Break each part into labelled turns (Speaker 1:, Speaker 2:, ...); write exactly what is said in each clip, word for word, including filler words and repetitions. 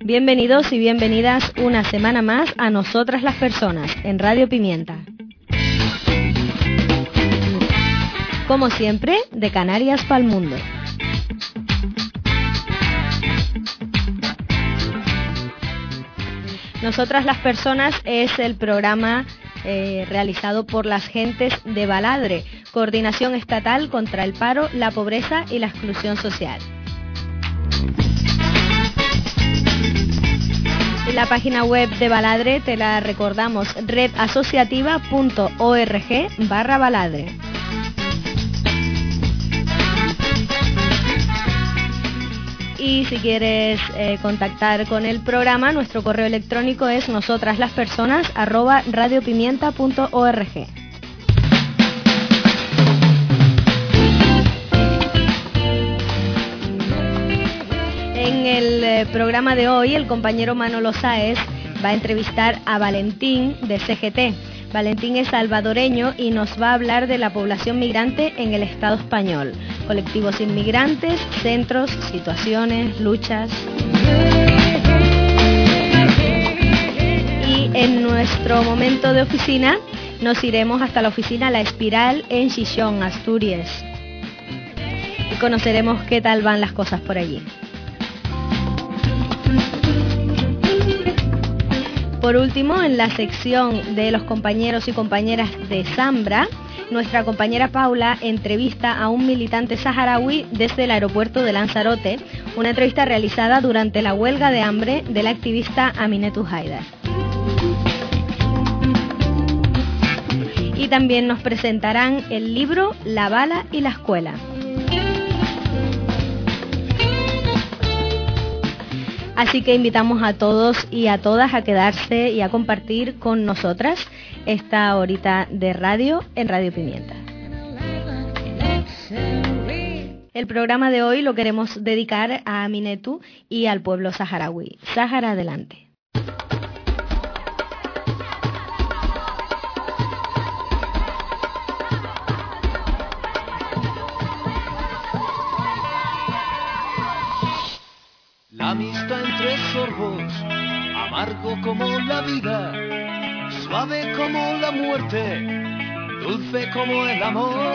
Speaker 1: Bienvenidos y bienvenidas una semana más a Nosotras las Personas, en Radio Pimienta. Como siempre, de Canarias pa'l mundo. Nosotras las Personas es el programa eh, realizado por las gentes de Baladre, Coordinación Estatal contra el Paro, la Pobreza y la Exclusión Social. La página web de Baladre te la recordamos, redasociativa.org barra Baladre. Y si quieres eh, contactar con el programa, nuestro correo electrónico es nosotraslaspersonas arroba radiopimienta punto org. En el eh, programa de hoy, el compañero Manolo Sáez va a entrevistar a Valentín de C G T. Valentín es salvadoreño y nos va a hablar de la población migrante en el Estado español. Colectivos inmigrantes, centros, situaciones, luchas. Y en nuestro momento de oficina nos iremos hasta la oficina La Espiral en Xixón, Asturias. Y conoceremos qué tal van las cosas por allí. Por último, en la sección de los compañeros y compañeras de Zambra, nuestra compañera Paula entrevista a un militante saharaui desde el aeropuerto de Lanzarote, una entrevista realizada durante la huelga de hambre de la activista Aminetu Haidar. Y también nos presentarán el libro La bala y la escuela. Así que invitamos a todos y a todas a quedarse y a compartir con nosotras esta horita de radio en Radio Pimienta. El programa de hoy lo queremos dedicar a Aminetu y al pueblo saharaui. Sahara, adelante.
Speaker 2: La amistad entre sorbos, amargo como la vida, suave como la muerte, dulce como el amor.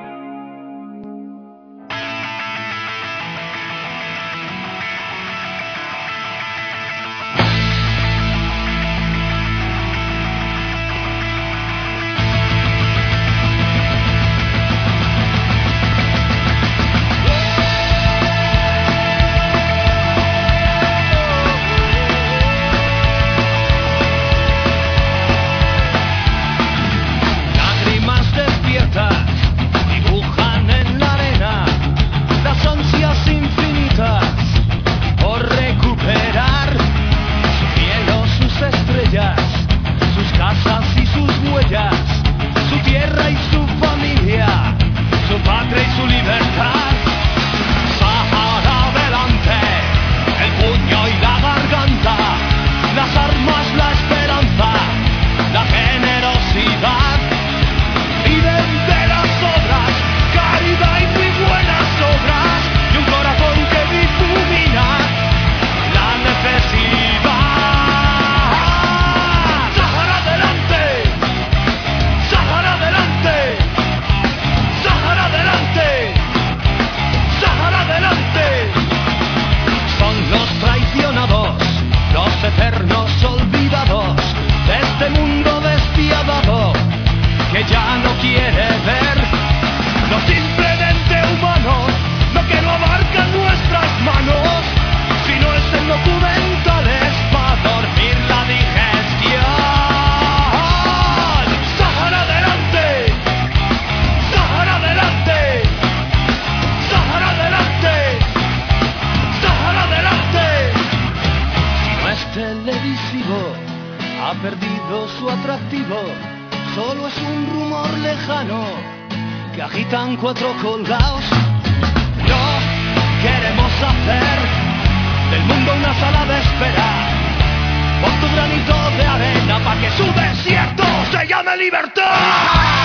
Speaker 3: Cuatro colgados, no queremos hacer del mundo una sala de espera. Pon tu granito de arena para que su desierto se llame libertad.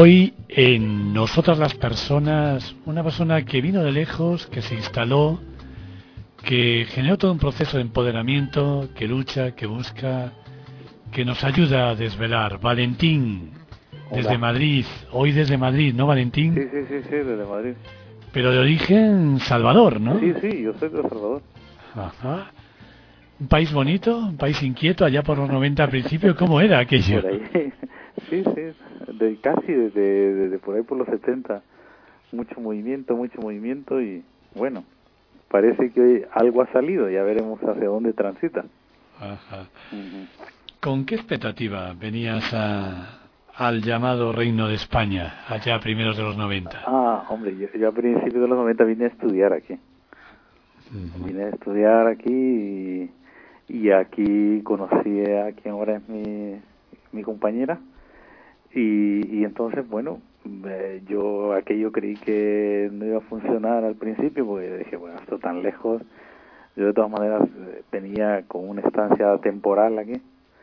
Speaker 4: hoy en Nosotras las Personas, una persona que vino de lejos, que se instaló, que generó todo un proceso de empoderamiento, que lucha, que busca, que nos ayuda a desvelar. Valentín, desde Hola. Madrid, hoy desde Madrid, ¿no, Valentín?
Speaker 5: Sí, sí, sí, sí, desde Madrid.
Speaker 4: Pero de origen Salvador, ¿no?
Speaker 5: Sí, sí, yo soy de Salvador.
Speaker 4: Ajá. Un país bonito, un país inquieto, allá por los noventa al principio, ¿cómo era aquello?
Speaker 5: Por ahí, sí, sí, de, casi desde, desde por ahí por los setenta, mucho movimiento, mucho movimiento y bueno, parece que algo ha salido, ya veremos hacia dónde transita.
Speaker 4: Ajá. Uh-huh. ¿Con qué expectativa venías a, al llamado Reino de España, allá a primeros de los noventa?
Speaker 5: Ah, hombre, yo, yo a principios de los noventa vine a estudiar aquí. Uh-huh. Vine a estudiar aquí y, y aquí conocí a quien ahora es mi, mi compañera. Y, y entonces, bueno, eh, yo aquello creí que no iba a funcionar al principio porque dije, bueno, esto tan lejos. Yo de todas maneras eh, tenía como una estancia temporal aquí.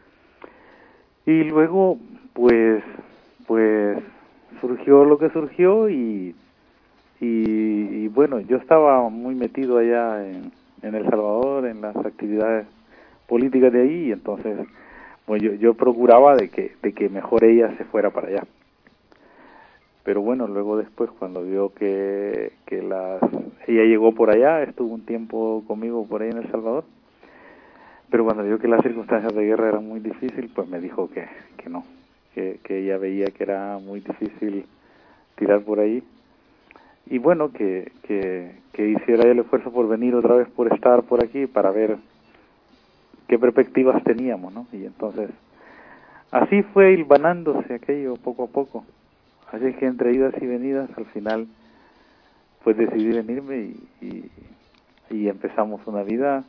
Speaker 5: Y luego, pues, pues surgió lo que surgió y, y, y bueno, yo estaba muy metido allá en, en El Salvador, en las actividades políticas de ahí, y entonces pues yo, yo procuraba de que, de que mejor ella se fuera para allá. Pero bueno, luego después cuando vio que, que las, ella llegó por allá, estuvo un tiempo conmigo por ahí en El Salvador, pero cuando vio que las circunstancias de guerra eran muy difíciles, pues me dijo que, que no, que, que ella veía que era muy difícil tirar por ahí. Y bueno, que, que, que hiciera el esfuerzo por venir otra vez, por estar por aquí, para ver qué perspectivas teníamos, ¿no? Y entonces, así fue hilvanándose aquello poco a poco. Así que entre idas y venidas, al final, pues decidí venirme y, y, y empezamos una vida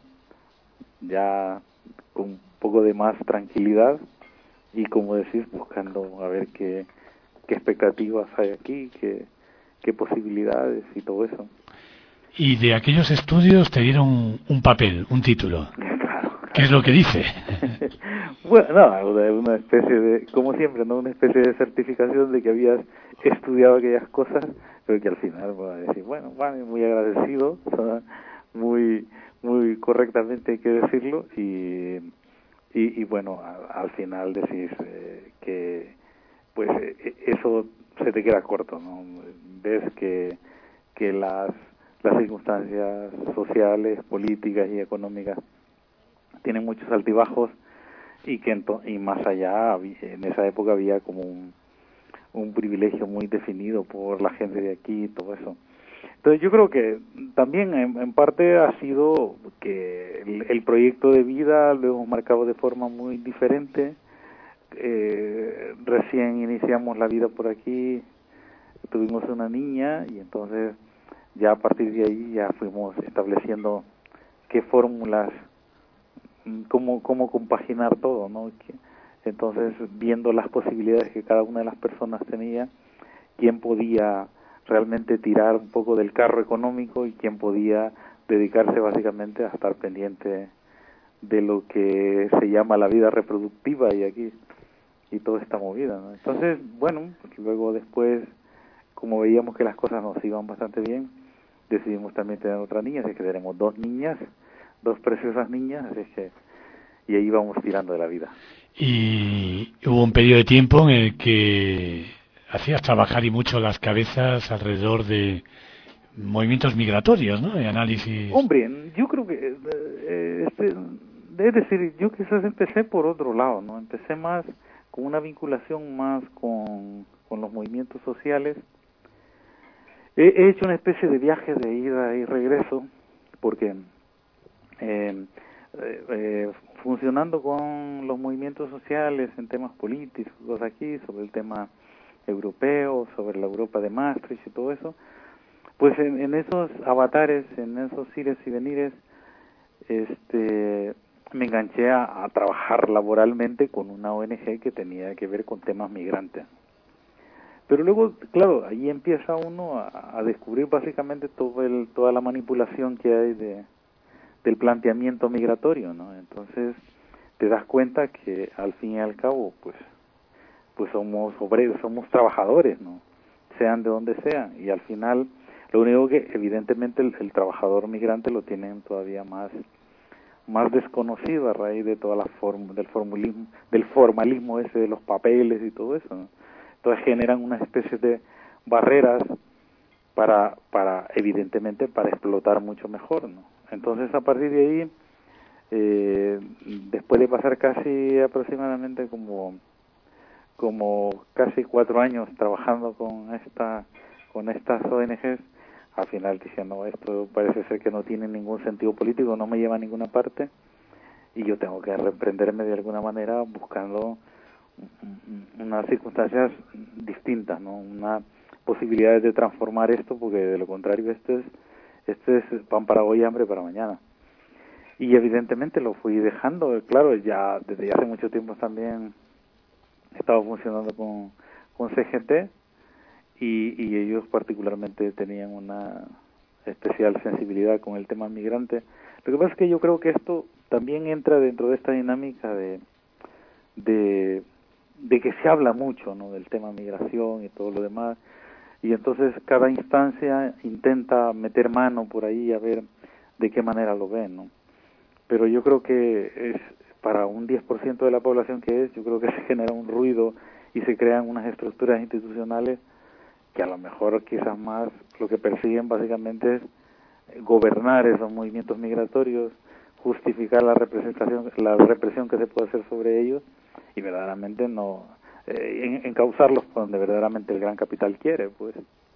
Speaker 5: ya con un poco de más tranquilidad y, como decís, buscando a ver qué, qué expectativas hay aquí, qué, qué posibilidades y todo eso.
Speaker 4: Y de aquellos estudios te dieron un papel, un título.
Speaker 5: Claro.
Speaker 4: ¿Qué es lo que dice?
Speaker 5: Bueno, no, una especie de, como siempre, ¿no? Una especie de certificación de que habías estudiado aquellas cosas, pero que al final voy a decir, bueno, vale, muy agradecido, muy muy correctamente hay que decirlo, y y, y bueno, a, al final decís eh, que pues eh, eso se te queda corto, ¿no? Ves que que las las circunstancias sociales, políticas y económicas tienen muchos altibajos y que ento- y más allá en esa época había como un, un privilegio muy definido por la gente de aquí y todo eso. Entonces yo creo que también en, en parte ha sido que el, el proyecto de vida lo hemos marcado de forma muy diferente. Eh, recién iniciamos la vida por aquí, tuvimos una niña y entonces ya a partir de ahí ya fuimos estableciendo qué fórmulas, cómo cómo compaginar todo, ¿no? Entonces, viendo las posibilidades que cada una de las personas tenía, quién podía realmente tirar un poco del carro económico y quién podía dedicarse básicamente a estar pendiente de lo que se llama la vida reproductiva y aquí y toda esta movida, ¿no? Entonces, bueno, luego después, como veíamos que las cosas nos iban bastante bien, decidimos también tener otra niña, así que tenemos dos niñas, dos preciosas niñas, así que y ahí vamos tirando de la vida.
Speaker 4: Y hubo un periodo de tiempo en el que hacías trabajar y mucho las cabezas alrededor de movimientos migratorios, ¿no? De análisis.
Speaker 5: Hombre, yo creo que eh, este, es decir, yo quizás empecé por otro lado, ¿no? Empecé más con una vinculación más con, con los movimientos sociales. He, he hecho una especie de viaje de ida y regreso porque eh, eh, eh, funcionando con los movimientos sociales en temas políticos aquí, sobre el tema europeo, sobre la Europa de Maastricht y todo eso, pues en, en esos avatares, en esos ires y venires, este, me enganché a, a trabajar laboralmente con una O N G que tenía que ver con temas migrantes. Pero luego, claro, ahí empieza uno a, a descubrir básicamente todo el, toda la manipulación que hay de del planteamiento migratorio, ¿no? Entonces te das cuenta que al fin y al cabo, pues pues somos obreros, somos trabajadores, ¿no? Sean de donde sean, y al final lo único que evidentemente el, el trabajador migrante lo tienen todavía más más desconocido a raíz de toda la forma del formulismo, del formalismo ese de los papeles y todo eso, ¿no? Entonces generan una especie de barreras para para evidentemente para explotar mucho mejor, ¿no? Entonces a partir de ahí, eh, después de pasar casi aproximadamente como como casi cuatro años trabajando con esta con estas O N Ges, al final dije, no, esto parece ser que no tiene ningún sentido político, no me lleva a ninguna parte, y yo tengo que reprenderme de alguna manera buscando unas circunstancias distintas, ¿no? Una posibilidades de transformar esto, porque de lo contrario esto es esto es pan para hoy y hambre para mañana. Y evidentemente lo fui dejando, claro, ya desde hace mucho tiempo también he estado funcionando con, con C G T, y, y ellos particularmente tenían una especial sensibilidad con el tema migrante. Lo que pasa es que yo creo que esto también entra dentro de esta dinámica de de, de que se habla mucho, ¿no?, del tema migración y todo lo demás, y entonces cada instancia intenta meter mano por ahí a ver de qué manera lo ven, ¿no? Pero yo creo que es para un diez por ciento de la población que es, yo creo que se genera un ruido y se crean unas estructuras institucionales que a lo mejor quizás más lo que persiguen básicamente es gobernar esos movimientos migratorios, justificar la representación, la represión que se puede hacer sobre ellos, y verdaderamente no eh, encauzarlos por donde verdaderamente el gran capital quiere, pues.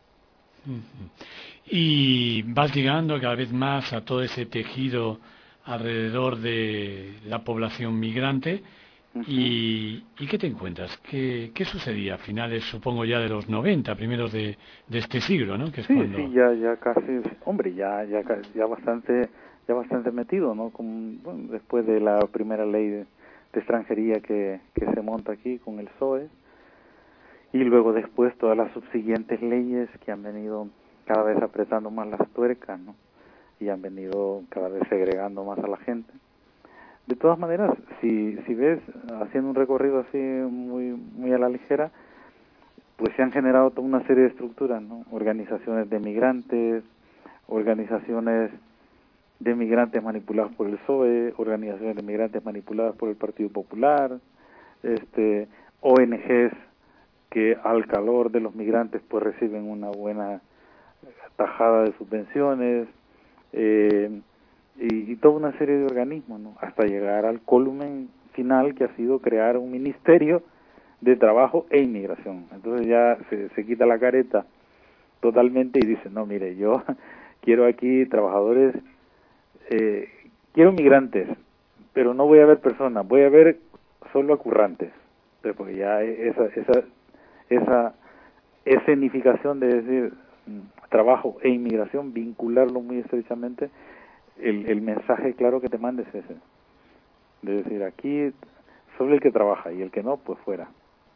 Speaker 4: Y vas llegando cada vez más a todo ese tejido alrededor de la población migrante. Uh-huh. ¿Y, ¿Y qué te encuentras? ¿Qué, qué sucedía a finales, supongo, ya de los noventa, primeros de, de este siglo, ¿no? Que es
Speaker 5: sí,
Speaker 4: cuando...
Speaker 5: sí, ya, ya casi, hombre, ya, ya, ya bastante, ya bastante metido, ¿no? Con, bueno, después de la primera ley de, de extranjería que, que se monta aquí con el P S O E, y luego después todas las subsiguientes leyes que han venido cada vez apretando más las tuercas, ¿no? Y han venido cada vez segregando más a la gente. De todas maneras, si si ves, haciendo un recorrido así muy muy a la ligera, pues se han generado toda una serie de estructuras, ¿no? Organizaciones de migrantes, organizaciones de migrantes manipuladas por el P S O E, organizaciones de migrantes manipuladas por el Partido Popular, este O N Ges que al calor de los migrantes pues reciben una buena tajada de subvenciones, eh, y, y toda una serie de organismos, ¿no? Hasta llegar al culmen final que ha sido crear un ministerio de trabajo e inmigración. Entonces ya se, se quita la careta totalmente y dice, no, mire, yo quiero aquí trabajadores, eh, quiero migrantes, pero no voy a ver personas, voy a ver solo a currantes. Entonces, porque ya esa esa esa escenificación de decir trabajo e inmigración, vincularlo muy estrechamente, el, el mensaje claro que te manda es ese, de decir, aquí solo el que trabaja y el que no, pues fuera.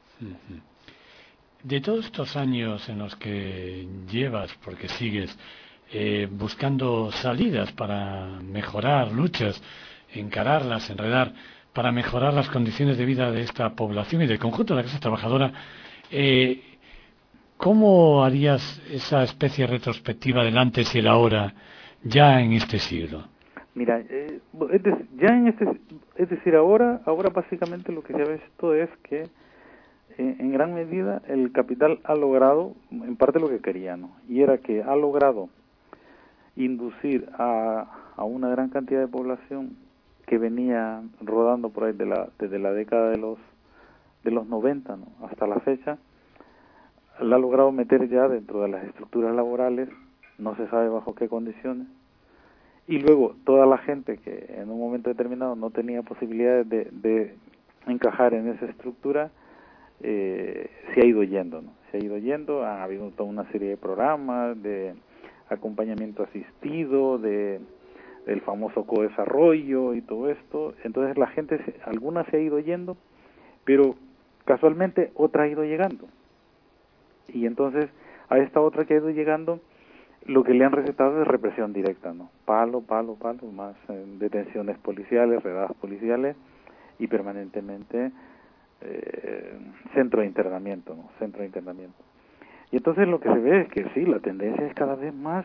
Speaker 4: De todos estos años en los que llevas, porque sigues eh, buscando salidas para mejorar luchas, encararlas, enredar, para mejorar las condiciones de vida de esta población y del conjunto de la clase trabajadora, eh, ¿cómo harías esa especie retrospectiva del antes y el ahora ya en este siglo?
Speaker 5: Mira, eh, es decir, ya en este, es decir, ahora, ahora básicamente lo que se ha visto es que eh, en gran medida el capital ha logrado, en parte lo que quería, ¿no? Y era que ha logrado inducir a, a una gran cantidad de población que venía rodando por ahí de la, desde la década de los de los noventa, ¿no?, hasta la fecha, la ha logrado meter ya dentro de las estructuras laborales, no se sabe bajo qué condiciones, y luego toda la gente que en un momento determinado no tenía posibilidades de, de encajar en esa estructura, eh, se ha ido yendo, ¿no? Se ha ido yendo, ha habido toda una serie de programas de acompañamiento asistido, de del famoso co-desarrollo y todo esto. Entonces la gente, alguna se ha ido yendo, pero casualmente otra ha ido llegando. Y entonces a esta otra que ha ido llegando, lo que le han recetado es represión directa, ¿no? Palo, palo, palo, más eh, detenciones policiales, redadas policiales, y permanentemente eh, centro de internamiento, ¿no? Centro de internamiento. Y entonces lo que se ve es que sí, la tendencia es cada vez más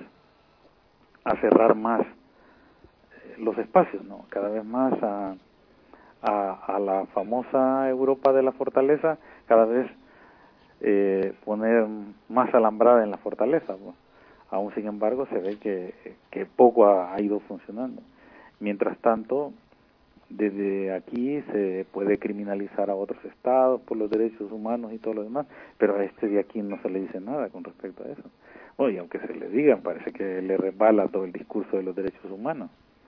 Speaker 5: a cerrar más eh, los espacios, ¿no? Cada vez más a, a, a la famosa Europa de la fortaleza, cada vez eh, poner más alambrada en la fortaleza, ¿no? Aún sin embargo se ve que, que poco ha, ha ido funcionando. Mientras tanto, desde aquí se puede criminalizar a otros estados por los derechos humanos y todo lo demás, pero a este de aquí no se le dice nada con respecto a eso. Bueno, y aunque se le diga, parece que le resbala todo el discurso de los derechos humanos.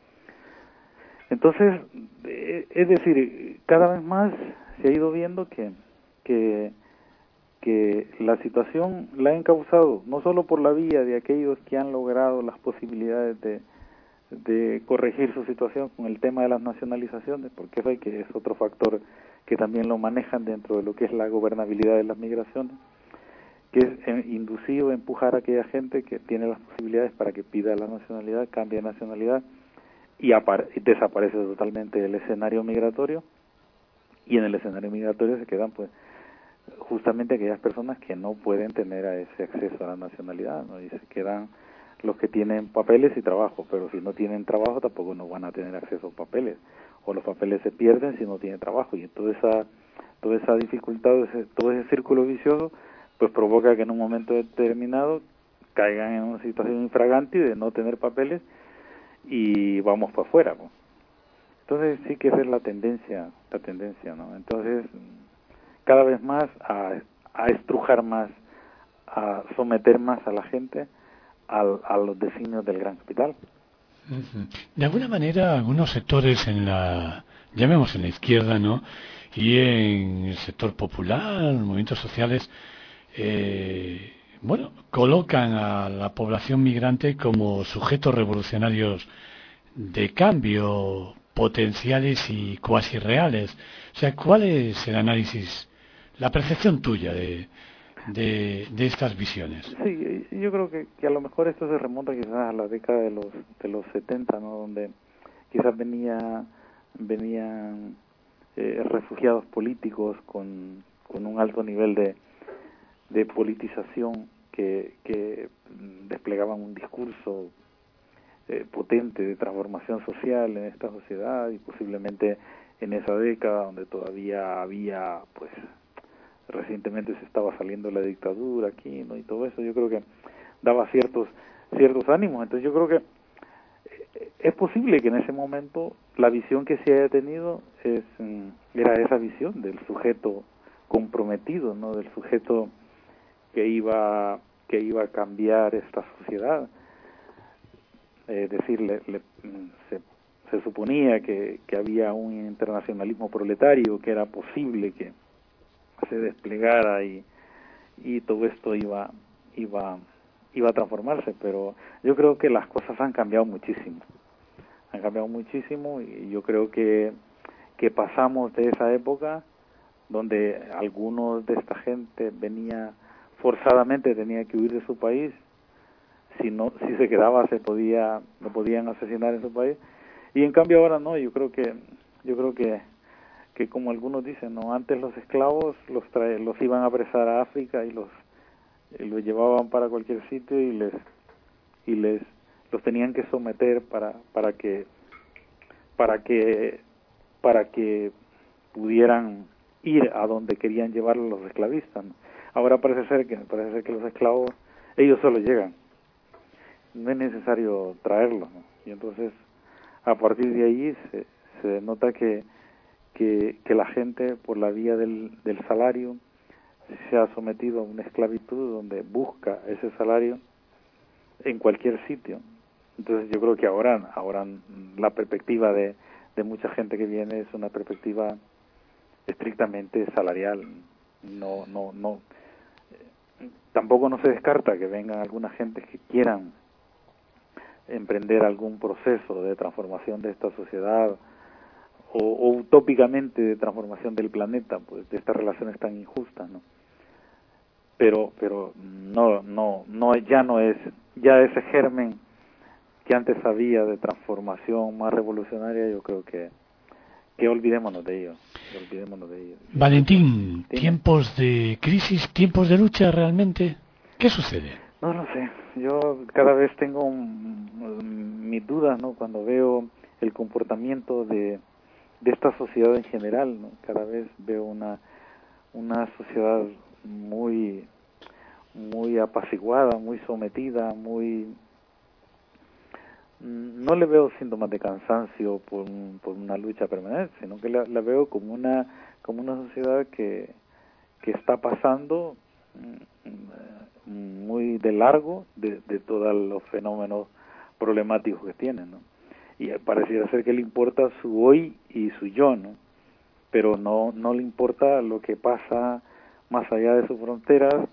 Speaker 5: Entonces, es decir, cada vez más se ha ido viendo que, que, que la situación la han causado no solo por la vía de aquellos que han logrado las posibilidades de de corregir su situación con el tema de las nacionalizaciones, porque eso hay que es otro factor que también lo manejan dentro de lo que es la gobernabilidad de las migraciones, que es inducir o empujar a aquella gente que tiene las posibilidades para que pida la nacionalidad, cambie de nacionalidad y, y desaparece totalmente el escenario migratorio, y en el escenario migratorio se quedan pues justamente aquellas personas que no pueden tener a ese acceso a la nacionalidad, ¿no? Y se quedan los que tienen papeles y trabajo, pero si no tienen trabajo tampoco no van a tener acceso a papeles, o los papeles se pierden si no tienen trabajo, y toda esa toda esa dificultad, ese, todo ese círculo vicioso, pues provoca que en un momento determinado caigan en una situación infraganti de no tener papeles y vamos para afuera, ¿no? Entonces sí que esa es la tendencia, la tendencia, ¿no? Entonces cada vez más a, a estrujar más, a someter más a la gente Al, a los designios del gran capital.
Speaker 4: De alguna manera, algunos sectores en la, llamemos en la izquierda, ¿no? Y en el sector popular, movimientos sociales, eh, bueno, colocan a la población migrante como sujetos revolucionarios de cambio, potenciales y cuasi reales. O sea, ¿cuál es el análisis, la percepción tuya de De, de estas visiones?
Speaker 5: Sí, yo creo que, que a lo mejor esto se remonta quizás a la década de los de los setenta, ¿no? Donde quizás venía venían eh, refugiados políticos con, con un alto nivel de, de politización que, que desplegaban un discurso eh, potente de transformación social en esta sociedad, y posiblemente en esa década donde todavía había pues recientemente se estaba saliendo la dictadura aquí, ¿no? Y todo eso yo creo que daba ciertos ciertos ánimos. Entonces yo creo que es posible que en ese momento la visión que se haya tenido es era esa visión del sujeto comprometido, ¿no? Del sujeto que iba que iba a cambiar esta sociedad. Es decir, le, le, se, se suponía que, que había un internacionalismo proletario, que era posible que se desplegara y, y todo esto iba iba iba a transformarse, pero yo creo que las cosas han cambiado muchísimo han cambiado muchísimo y yo creo que que pasamos de esa época donde algunos de esta gente venía forzadamente, tenía que huir de su país, si no si se quedaba se podía lo podían asesinar en su país, y en cambio ahora no. Yo creo que yo creo que que como algunos dicen, no, antes los esclavos los trae, los iban a apresar a África y los y los llevaban para cualquier sitio y les y les los tenían que someter para para que para que para que pudieran ir a donde querían llevarlos los esclavistas, ¿no? Ahora parece ser que parece ser que los esclavos ellos solo llegan, no es necesario traerlos, ¿no? Y entonces a partir de ahí se se nota que Que, que la gente por la vía del, del salario se ha sometido a una esclavitud donde busca ese salario en cualquier sitio. Entonces yo creo que ahora ahora la perspectiva de, de mucha gente que viene es una perspectiva estrictamente salarial. No no no tampoco no se descarta que vengan algunas gentes que quieran emprender algún proceso de transformación de esta sociedad, O, o utópicamente de transformación del planeta, pues de estas relaciones tan injustas, ¿no? Pero pero no no no ya no es ya ese germen que antes había de transformación más revolucionaria, yo creo que que olvidémonos de ello, que olvidémonos de ello.
Speaker 4: Valentín, ¿Dime? ¿Tiempos de crisis, tiempos de lucha realmente? ¿Qué sucede?
Speaker 5: No lo sé, yo cada vez tengo un, mis dudas, ¿no? Cuando veo el comportamiento de, de esta sociedad en general, ¿no? Cada vez veo una, una sociedad muy, muy apaciguada, muy sometida, muy... No le veo síntomas de cansancio por, por una lucha permanente, sino que la, la veo como una como una sociedad que, que está pasando muy de largo de, de todos los fenómenos problemáticos que tiene, ¿no? Y pareciera ser que le importa su hoy y su yo, ¿no? Pero no no le importa lo que pasa más allá de sus fronteras.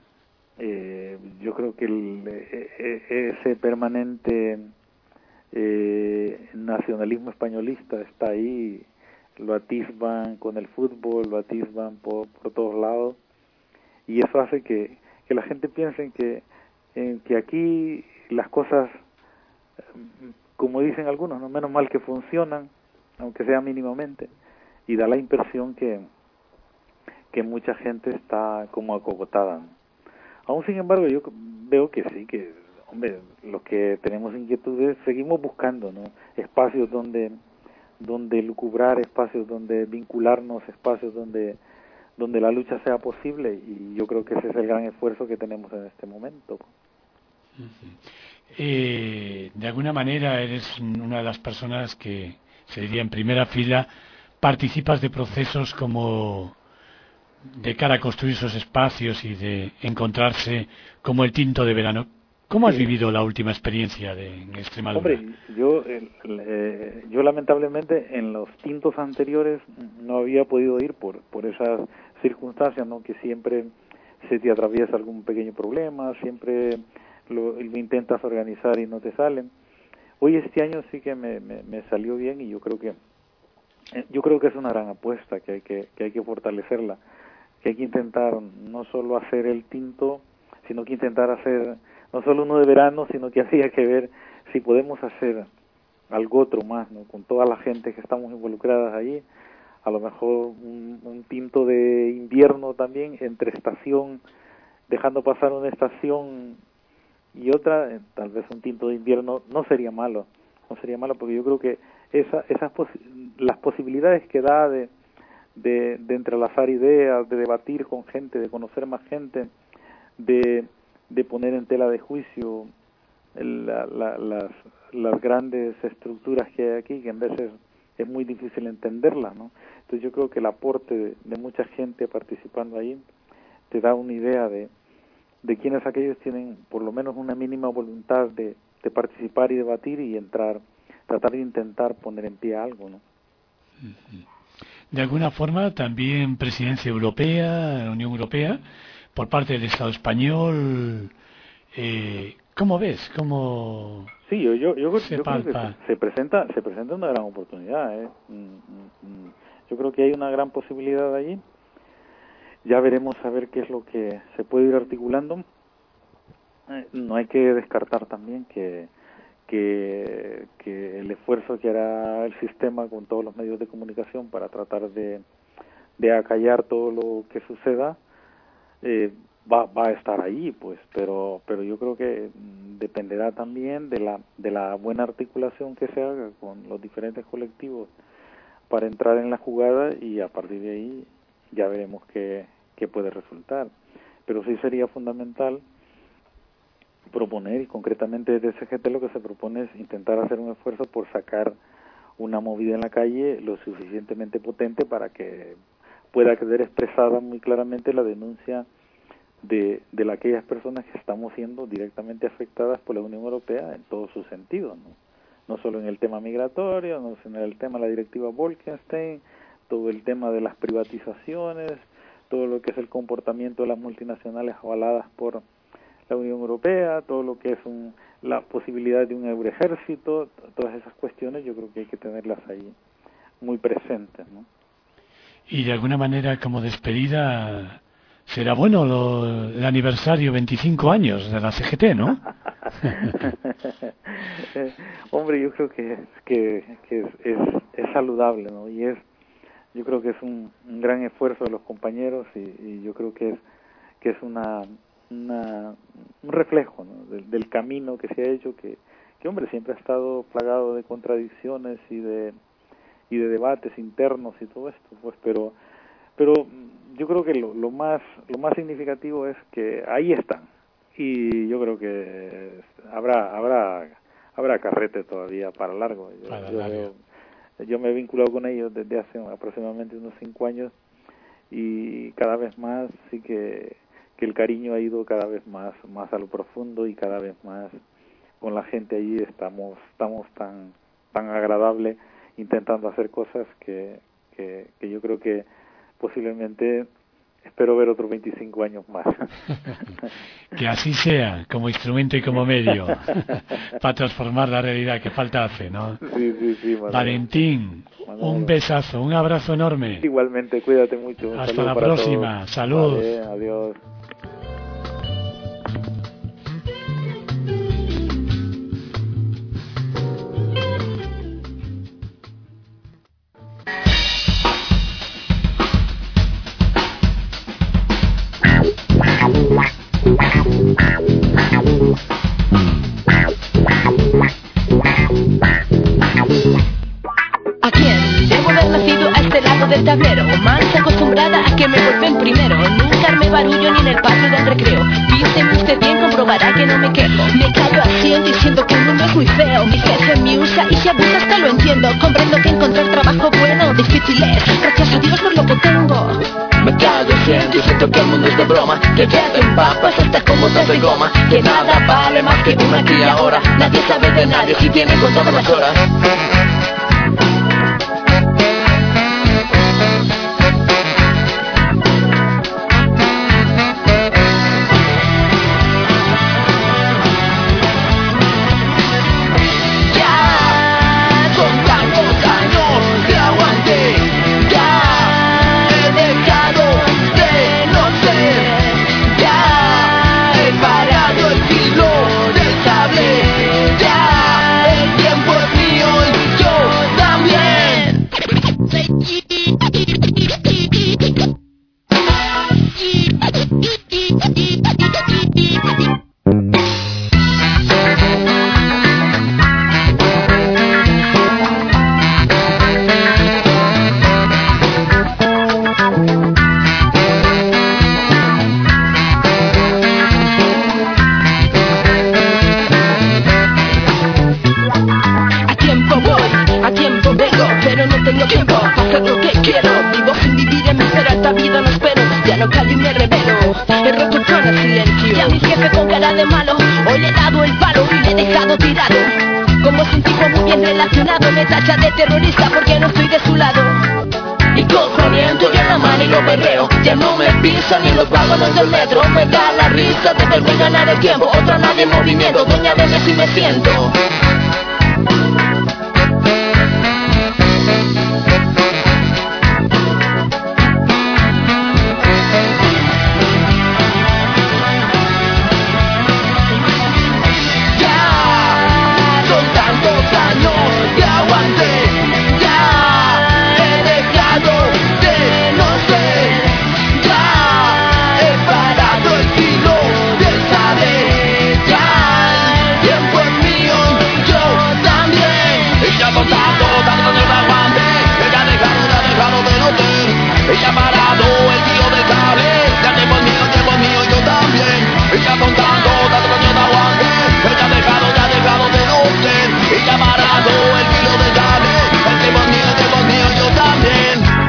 Speaker 5: Eh, yo creo que el, ese permanente Eh, nacionalismo españolista está ahí, lo atisban con el fútbol, lo atisban por, por todos lados, y eso hace que, que la gente piense que, eh, que aquí las cosas, como dicen algunos, no menos mal que funcionan, aunque sea mínimamente, y da la impresión que, que mucha gente está como acogotada, ¿no? Aún sin embargo yo veo que sí, que hombre, los que tenemos inquietudes seguimos buscando, ¿no? Espacios donde donde lucubrar, espacios donde vincularnos, espacios donde donde la lucha sea posible, y yo creo que ese es el gran esfuerzo que tenemos en este momento.
Speaker 4: Uh-huh. Eh, de alguna manera eres una de las personas que, se diría en primera fila, participas de procesos como de cara a construir esos espacios y de encontrarse, como el Tinto de Verano. ¿Cómo has vivido la última experiencia de en Extremadura?
Speaker 5: Hombre, yo, el, eh, yo lamentablemente en los tintos anteriores no había podido ir por por esas circunstancias, ¿no? Que siempre se te atraviesa algún pequeño problema, siempre lo, lo intentas organizar y no te salen. Hoy este año sí que me, me, me salió bien, y yo creo que yo creo que es una gran apuesta, que hay que que hay que fortalecerla, que hay que intentar no solo hacer el tinto, sino que intentar hacer no solo uno de verano, sino que habría que ver si podemos hacer algo otro más, ¿no? Con toda la gente que estamos involucradas allí, a lo mejor un, un tinto de invierno también, entre estación, dejando pasar una estación y otra, eh, tal vez un tinto de invierno no sería malo, no sería malo, porque yo creo que esa, esas posi- las posibilidades que da de, de, de entrelazar ideas, de debatir con gente, de conocer más gente, de de poner en tela de juicio la, la, las, las grandes estructuras que hay aquí, que en veces es muy difícil entenderlas, ¿no? Entonces yo creo que el aporte de, de mucha gente participando ahí te da una idea de, de quiénes aquellos tienen por lo menos una mínima voluntad de, de participar y debatir y entrar, tratar de intentar poner en pie algo, ¿no?
Speaker 4: De alguna forma también Presidencia Europea, Unión Europea, por parte del Estado español, eh, ¿cómo ves? ¿Cómo
Speaker 5: sí, yo, yo, yo,
Speaker 4: se
Speaker 5: yo creo que se, se presenta se presenta una gran oportunidad, ¿eh? Yo creo que hay una gran posibilidad allí. Ya veremos a ver qué es lo que se puede ir articulando. Eh, no hay que descartar también que, que que el esfuerzo que hará el sistema con todos los medios de comunicación para tratar de, de acallar todo lo que suceda, Eh, va va a estar ahí, pues, pero pero yo creo que dependerá también de la de la buena articulación que se haga con los diferentes colectivos para entrar en la jugada, y a partir de ahí ya veremos qué qué puede resultar. Pero sí sería fundamental proponer, y concretamente desde C G T lo que se propone es intentar hacer un esfuerzo por sacar una movida en la calle lo suficientemente potente para que pueda quedar expresada muy claramente la denuncia de, de la, aquellas personas que estamos siendo directamente afectadas por la Unión Europea en todos sus sentidos, ¿no? No solo en el tema migratorio, no solo en el tema de la directiva Bolkestein, todo el tema de las privatizaciones, todo lo que es el comportamiento de las multinacionales avaladas por la Unión Europea, todo lo que es un, la posibilidad de un euroejército, todas esas cuestiones yo creo que hay que tenerlas ahí muy presentes, ¿no?
Speaker 4: Y de alguna manera, como despedida, será bueno lo, el aniversario veinticinco años de la C G T, ¿no?
Speaker 5: Hombre, yo creo que, que, que es, es, es saludable, ¿no? Y es, yo creo que es un, un gran esfuerzo de los compañeros y, y yo creo que es que es una, una un reflejo, ¿no? del, del camino que se ha hecho, que, que hombre siempre ha estado plagado de contradicciones y de y de debates internos y todo esto, pues, pero pero yo creo que lo, lo más lo más significativo es que ahí están, y yo creo que habrá habrá habrá carrete todavía para largo. Yo,
Speaker 4: para
Speaker 5: yo,
Speaker 4: largo.
Speaker 5: yo me he vinculado con ellos desde hace aproximadamente unos cinco años y cada vez más sí que, que el cariño ha ido cada vez más más a lo profundo, y cada vez más con la gente allí estamos estamos tan tan agradable intentando hacer cosas que, que, que yo creo que posiblemente espero ver otros veinticinco años más.
Speaker 4: Que así sea, como instrumento y como medio, para transformar la realidad que falta hace, ¿no?
Speaker 5: Sí, sí, sí, Manolo.
Speaker 4: Valentín,
Speaker 5: Manolo.
Speaker 4: un besazo, un abrazo enorme.
Speaker 5: Igualmente, cuídate mucho. Un
Speaker 4: Hasta la
Speaker 5: para
Speaker 4: próxima,
Speaker 5: todos.
Speaker 4: salud.
Speaker 5: Vale, adiós.
Speaker 6: ¿A quién? Debo haber nacido a este lado del tablero, más acostumbrada a que me golpeen primero. Nunca armé barullo ni en el patio del recreo. Vísteme usted bien, comprobará que no me quejo. Me callo asiento y siento que el mundo es muy feo. Mi jefe me usa y si abusa hasta lo entiendo. Comprendo que encontrar trabajo bueno difícil es. Gracias a Dios por lo que tengo. Me callo, siento y siento que el mundo es de broma, que ya te empapas hasta con botas de goma, que nada vale más que una aquí ahora. Nadie sabe de nadie si tiene con todas las horas. De terrorista porque no estoy de su lado. Y cojo aliento y en la mano y lo berreo. Ya no me pisan ni los vagones del metro. Me da la risa de verme ganar el tiempo. Otra nadie en movimiento, dueña de mí si me siento.
Speaker 3: Ella ha parado el tiro del cable, ya llevo el mío, llevo el mío, yo también. Ella con tanto, tanto años de aguante, ella ha dejado, ya ha dejado de no ser. Ella ha parado el tiro del cable, el llevo el mío, llevo el mío, yo también.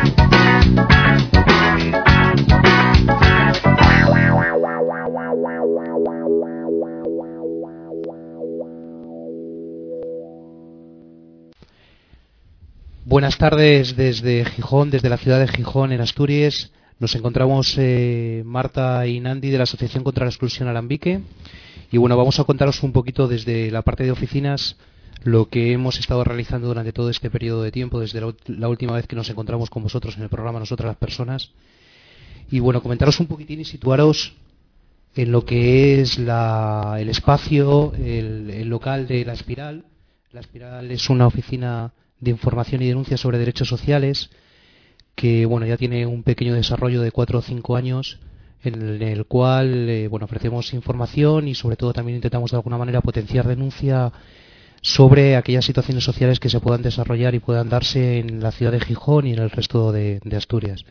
Speaker 7: Buenas tardes desde Gijón, desde la ciudad de Gijón, en Asturias. Nos encontramos eh, Marta y Nandi de la Asociación contra la Exclusión Alambique. Y bueno, vamos a contaros un poquito desde la parte de oficinas lo que hemos estado realizando durante todo este periodo de tiempo, desde la, la última vez que nos encontramos con vosotros en el programa Nosotras las Personas. Y bueno, comentaros un poquitín y situaros en lo que es la, el espacio, el, el local de La Espiral. La Espiral es una oficina de información y denuncia sobre derechos sociales, que bueno, ya tiene un pequeño desarrollo de cuatro o cinco años, en el cual eh, bueno, ofrecemos información y sobre todo también intentamos de alguna manera potenciar denuncia sobre aquellas situaciones sociales que se puedan desarrollar y puedan darse en la ciudad de Gijón y en el resto de, de Asturias.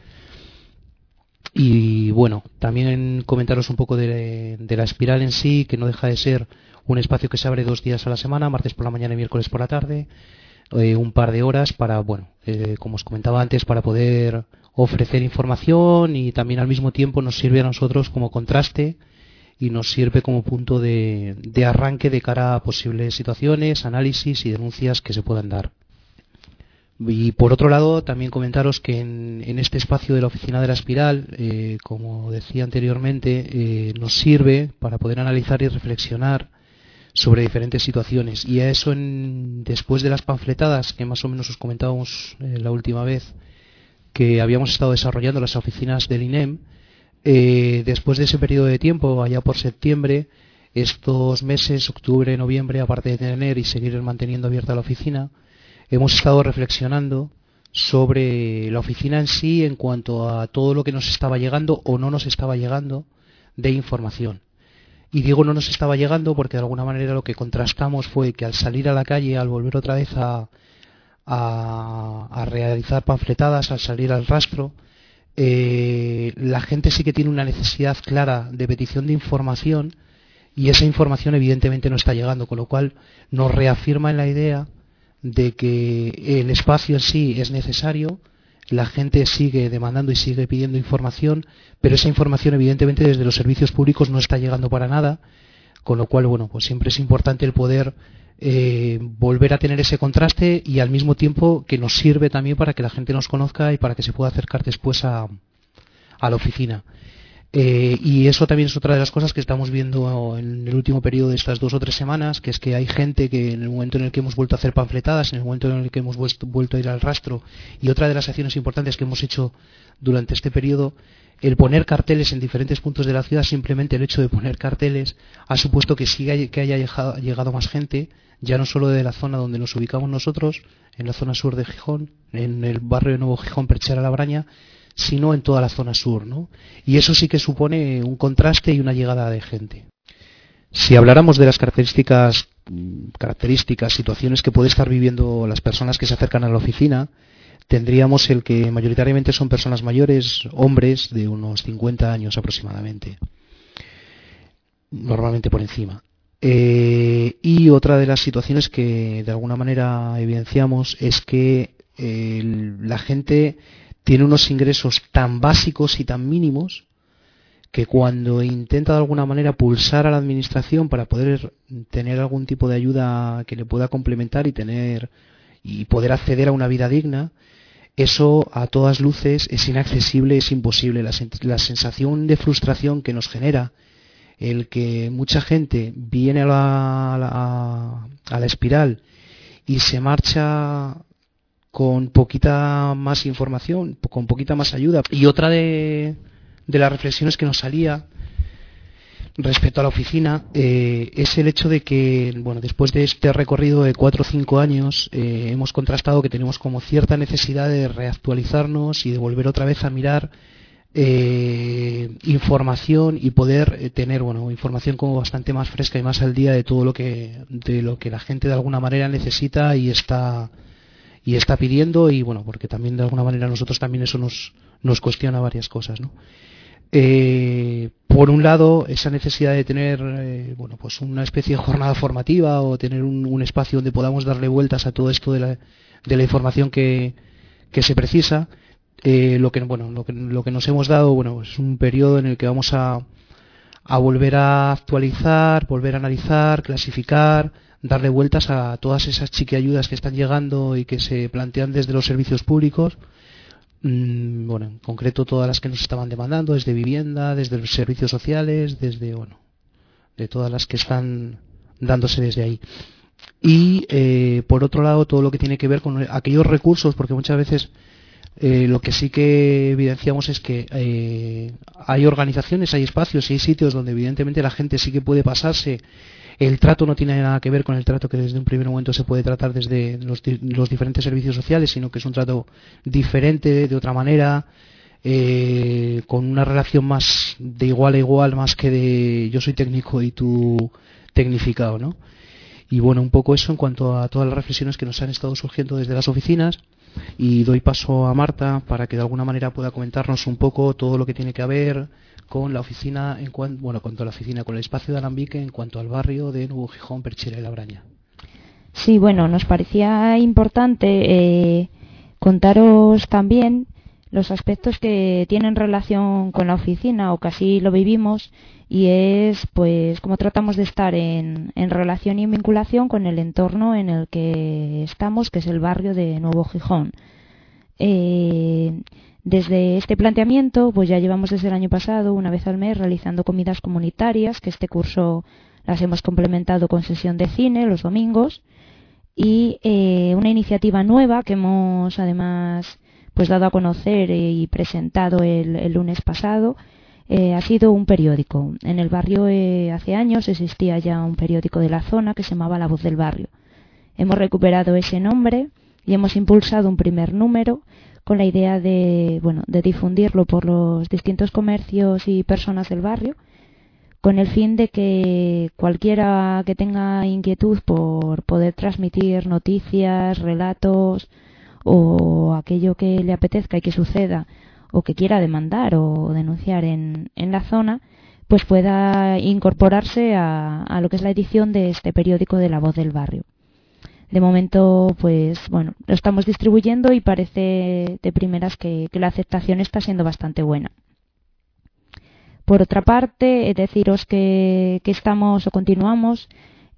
Speaker 7: Y bueno, también comentaros un poco de, de la espiral en sí, que no deja de ser un espacio que se abre dos días a la semana, martes por la mañana y miércoles por la tarde, eh, un par de horas para, bueno, eh, como os comentaba antes, para poder ofrecer información, y también al mismo tiempo nos sirve a nosotros como contraste y nos sirve como punto de, de arranque de cara a posibles situaciones, análisis y denuncias que se puedan dar. Y por otro lado, también comentaros que en, en este espacio de la Oficina de la Espiral, eh, como decía anteriormente, eh, nos sirve para poder analizar y reflexionar sobre diferentes situaciones. Y a eso, en, después de las panfletadas que más o menos os comentábamos eh, la última vez, que habíamos estado desarrollando las oficinas del I N E M, eh, después de ese periodo de tiempo, allá por septiembre, estos meses, octubre, noviembre, aparte de tener y seguir manteniendo abierta la oficina, hemos estado reflexionando sobre la oficina en sí en cuanto a todo lo que nos estaba llegando o no nos estaba llegando de información. Y digo no nos estaba llegando porque de alguna manera lo que contrastamos fue que al salir a la calle, al volver otra vez a, a, a realizar panfletadas, al salir al rastro, eh, la gente sí que tiene una necesidad clara de petición de información, y esa información evidentemente no está llegando, con lo cual nos reafirma en la idea de que el espacio en sí es necesario, la gente sigue demandando y sigue pidiendo información, pero esa información evidentemente desde los servicios públicos no está llegando para nada, con lo cual bueno, pues siempre es importante el poder eh, volver a tener ese contraste, y al mismo tiempo que nos sirve también para que la gente nos conozca y para que se pueda acercar después a, a la oficina. Eh, y eso también es otra de las cosas que estamos viendo en el último periodo de estas dos o tres semanas, que es que hay gente que en el momento en el que hemos vuelto a hacer panfletadas, en el momento en el que hemos vuelto, vuelto a ir al rastro, y otra de las acciones importantes que hemos hecho durante este periodo, el poner carteles en diferentes puntos de la ciudad, simplemente el hecho de poner carteles ha supuesto que sí hay, que haya llegado, llegado más gente, ya no solo de la zona donde nos ubicamos nosotros, en la zona sur de Gijón, en el barrio de Nuevo Gijón, Perchera La Braña, sino en toda la zona sur, ¿no? Y eso sí que supone un contraste y una llegada de gente. Si habláramos de las características, características, situaciones que pueden estar viviendo las personas que se acercan a la oficina, tendríamos el que mayoritariamente son personas mayores, hombres de unos cincuenta años aproximadamente, normalmente por encima. Eh, y otra de las situaciones que de alguna manera evidenciamos es que eh, la gente tiene unos ingresos tan básicos y tan mínimos que cuando intenta de alguna manera pulsar a la administración para poder tener algún tipo de ayuda que le pueda complementar y tener y poder acceder a una vida digna, eso a todas luces es inaccesible, es imposible. La, la sensación de frustración que nos genera el que mucha gente viene a la, a la, a la espiral y se marcha con poquita más información, con poquita más ayuda. Y otra de, de las reflexiones que nos salía respecto a la oficina eh, es el hecho de que, bueno, después de este recorrido de cuatro o cinco años, eh, hemos contrastado que tenemos como cierta necesidad de reactualizarnos y de volver otra vez a mirar eh, información y poder eh, tener, bueno, información como bastante más fresca y más al día de todo lo que, de lo que la gente de alguna manera necesita y está y está pidiendo, y bueno, porque también de alguna manera nosotros también eso nos, nos cuestiona varias cosas, ¿no? Eh, por un lado, esa necesidad de tener eh, bueno, pues una especie de jornada formativa o tener un, un espacio donde podamos darle vueltas a todo esto de la, de la información que, que se precisa. Eh, lo que bueno, lo que, lo que nos hemos dado, bueno, es un periodo en el que vamos a, a volver a actualizar, volver a analizar, clasificar, darle vueltas a todas esas chiquiayudas que están llegando y que se plantean desde los servicios públicos. Mm, bueno, en concreto todas las que nos estaban demandando, desde vivienda, desde los servicios sociales, desde, bueno, de todas las que están dándose desde ahí. Y eh, por otro lado, todo lo que tiene que ver con aquellos recursos, porque muchas veces eh, lo que sí que evidenciamos es que eh, hay organizaciones, hay espacios y hay sitios donde evidentemente la gente sí que puede pasarse El trato no tiene nada que ver con el trato que desde un primer momento se puede tratar desde los, los diferentes servicios sociales, sino que es un trato diferente, de otra manera, eh, con una relación más de igual a igual, más que de yo soy técnico y tú tecnificado, ¿no? Y bueno, un poco eso en cuanto a todas las reflexiones que nos han estado surgiendo desde las oficinas, y doy paso a Marta para que de alguna manera pueda comentarnos un poco todo lo que tiene que ver con la oficina, en cuanto, bueno, cuanto a la oficina, con el espacio de Alambique en cuanto al barrio de Nuevo Gijón, Perchera y La Braña.
Speaker 8: Sí, bueno, nos parecía importante eh, contaros también los aspectos que tienen relación con la oficina, o que así lo vivimos, y es pues cómo tratamos de estar en, en relación y en vinculación con el entorno en el que estamos, que es el barrio de Nuevo Gijón. Eh, desde este planteamiento, pues ya llevamos desde el año pasado, una vez al mes, realizando comidas comunitarias, que este curso las hemos complementado con sesión de cine los domingos, y eh, una iniciativa nueva que hemos además pues dado a conocer y presentado el, el lunes pasado, eh, ha sido un periódico. En el barrio eh, hace años existía ya un periódico de la zona que se llamaba La Voz del Barrio. Hemos recuperado ese nombre y hemos impulsado un primer número con la idea de, bueno, de difundirlo por los distintos comercios y personas del barrio, con el fin de que cualquiera que tenga inquietud por poder transmitir noticias, relatos o aquello que le apetezca y que suceda, o que quiera demandar o denunciar en, en la zona, pues pueda incorporarse a, a lo que es la edición de este periódico de La Voz del Barrio. De momento, pues bueno, lo estamos distribuyendo y parece de primeras que, que la aceptación está siendo bastante buena. Por otra parte, deciros que, que estamos o continuamos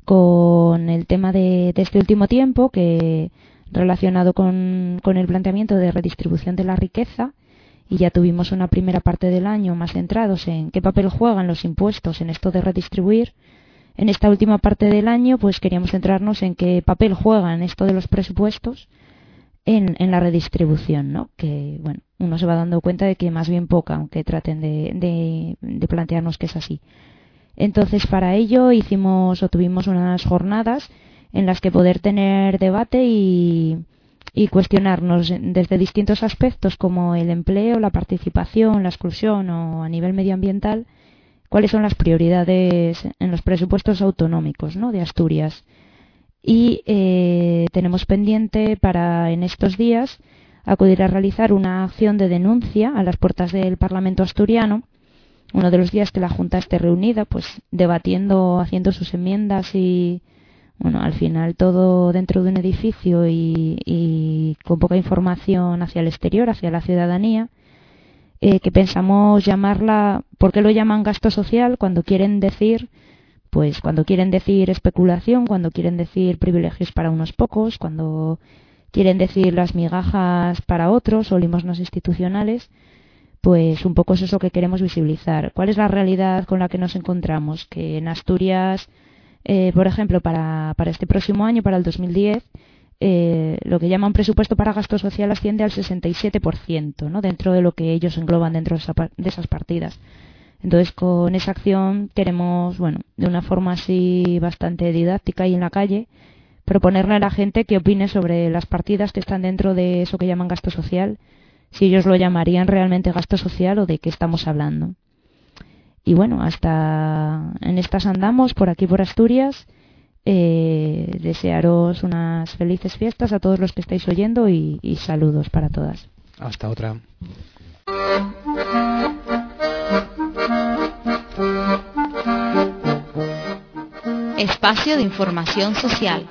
Speaker 8: con el tema de, de este último tiempo, que relacionado con, con el planteamiento de redistribución de la riqueza, y ya tuvimos una primera parte del año más centrados en qué papel juegan los impuestos en esto de redistribuir. En esta última parte del año pues queríamos centrarnos en qué papel juegan esto de los presupuestos en, en la redistribución, ¿no? Que bueno, uno se va dando cuenta de que más bien poca, aunque traten de, de, de plantearnos que es así. Entonces, para ello hicimos o tuvimos unas jornadas en las que poder tener debate y, y cuestionarnos desde distintos aspectos como el empleo, la participación, la exclusión o a nivel medioambiental, cuáles son las prioridades en los presupuestos autonómicos, ¿no?, de Asturias. Y eh, tenemos pendiente para en estos días acudir a realizar una acción de denuncia a las puertas del Parlamento asturiano, uno de los días que la Junta esté reunida, pues debatiendo, haciendo sus enmiendas y bueno, al final todo dentro de un edificio y, y con poca información hacia el exterior, hacia la ciudadanía, eh, que pensamos llamarla, ¿por qué lo llaman gasto social? Cuando quieren decir, pues cuando quieren decir especulación, cuando quieren decir privilegios para unos pocos, cuando quieren decir las migajas para otros o limosnas institucionales, pues un poco es eso que queremos visibilizar. ¿Cuál es la realidad con la que nos encontramos? Que en Asturias, Eh, por ejemplo, para, para este próximo año, para el dos mil diez, eh, lo que llaman presupuesto para gasto social asciende al sesenta y siete por ciento, ¿no?, dentro de lo que ellos engloban dentro de, esa, de esas partidas. Entonces, con esa acción queremos, bueno, de una forma así bastante didáctica y en la calle, proponerle a la gente que opine sobre las partidas que están dentro de eso que llaman gasto social, si ellos lo llamarían realmente gasto social o de qué estamos hablando. Y bueno, hasta en estas andamos por aquí por Asturias. Eh, desearos unas felices fiestas a todos los que estáis oyendo y, y saludos para todas.
Speaker 7: Hasta otra.
Speaker 9: Espacio de información social.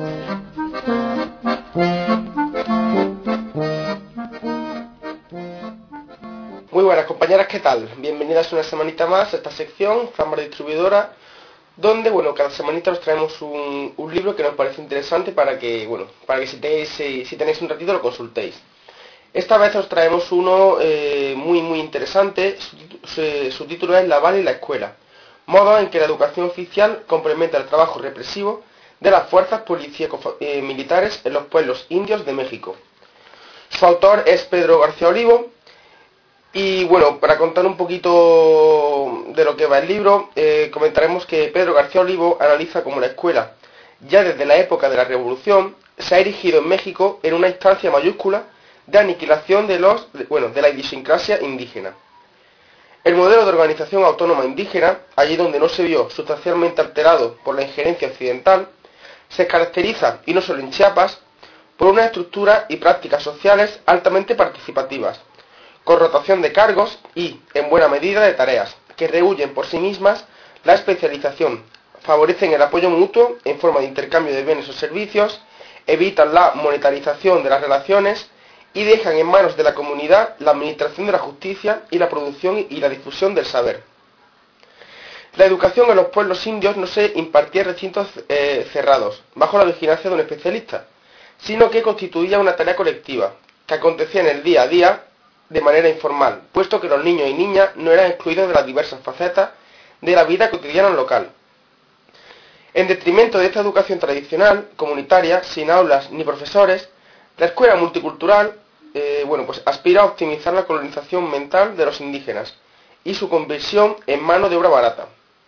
Speaker 10: Muy buenas compañeras, ¿qué tal? Bienvenidas una semanita más a esta sección, Frambar Distribuidora, donde, bueno, cada semanita os traemos un, un libro que nos parece interesante para que, bueno, para que si tenéis, si, si tenéis un ratito lo consultéis. Esta vez os traemos uno eh, muy muy interesante, su, su, su título es La Bala y la Escuela, modo en que la educación oficial complementa el trabajo represivo de las fuerzas policíacos eh, militares en los pueblos indios de México. Su autor es Pedro García Olivo, Y bueno, para contar un poquito de lo que va el libro, eh, comentaremos que Pedro García Olivo analiza cómo la escuela, ya desde la época de la Revolución, se ha erigido en México en una instancia mayúscula de aniquilación de, los, de, bueno, de la idiosincrasia indígena. El modelo de organización autónoma indígena, allí donde no se vio sustancialmente alterado por la injerencia occidental, se caracteriza, y no solo en Chiapas, por una estructura y prácticas sociales altamente participativas, con rotación de cargos y, en buena medida, de tareas, que rehuyen por sí mismas la especialización, favorecen el apoyo mutuo en forma de intercambio de bienes o servicios, evitan la monetarización de las relaciones y dejan en manos de la comunidad la administración de la justicia y la producción y la difusión del saber. La educación en los pueblos indios no se impartía en recintos eh, cerrados, bajo la vigilancia de un especialista, sino que constituía una tarea colectiva, que acontecía en el día a día de manera informal, puesto que los niños y niñas no eran excluidos de las diversas facetas de la vida cotidiana local. En detrimento de esta educación tradicional, comunitaria, sin aulas ni profesores, la escuela multicultural eh, bueno, pues aspira a optimizar la colonización mental de los indígenas y su conversión en mano de obra barata.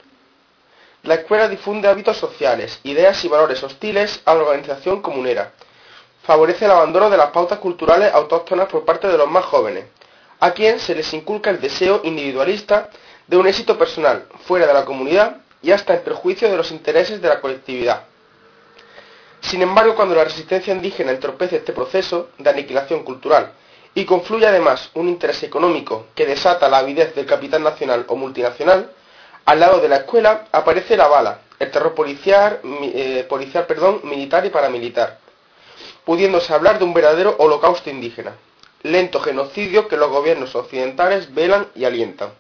Speaker 10: La escuela difunde hábitos sociales, ideas y valores hostiles a la organización comunera. Favorece el abandono de las pautas culturales autóctonas por parte de los más jóvenes, a quien se les inculca el deseo individualista de un éxito personal, fuera de la comunidad y hasta en perjuicio de los intereses de la colectividad. Sin embargo, cuando la resistencia indígena entorpece este proceso de aniquilación cultural y confluye además un interés económico que desata la avidez del capital nacional o multinacional, al lado de la escuela aparece la bala, el terror policial, eh, policial perdón, militar y paramilitar, pudiéndose hablar de un verdadero holocausto indígena, lento genocidio que los gobiernos occidentales velan y alientan.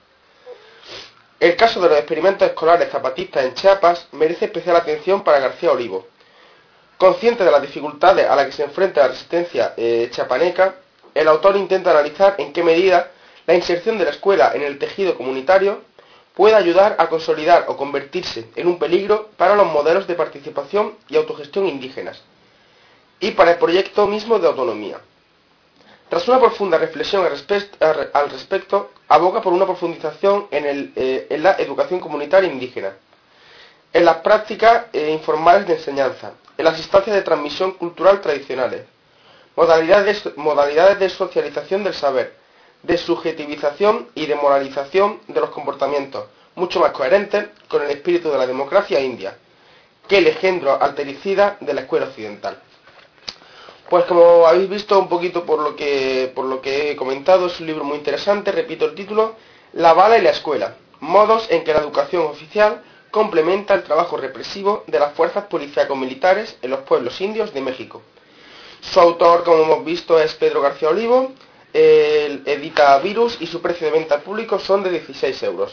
Speaker 10: El caso de los experimentos escolares zapatistas en Chiapas merece especial atención para García Olivo. Consciente de las dificultades a las que se enfrenta la resistencia eh, chiapaneca, el autor intenta analizar en qué medida la inserción de la escuela en el tejido comunitario puede ayudar a consolidar o convertirse en un peligro para los modelos de participación y autogestión indígenas, y para el proyecto mismo de autonomía. Tras una profunda reflexión al, respe al respecto, aboga por una profundización en, el, eh, en la educación comunitaria indígena, en las prácticas eh, informales de enseñanza, en las instancias de transmisión cultural tradicionales, modalidades, modalidades de socialización del saber, de subjetivización y de moralización de los comportamientos, mucho más coherentes con el espíritu de la democracia india, que el engendro altericida de la escuela occidental. Pues como habéis visto un poquito por lo que por lo que he comentado, es un libro muy interesante, repito el título, La bala y la escuela, modos en que la educación oficial complementa el trabajo represivo de las fuerzas policíaco-militares en los pueblos indios de México. Su autor, como hemos visto, es Pedro García Olivo, él edita Virus y su precio de venta al público son de dieciséis euros.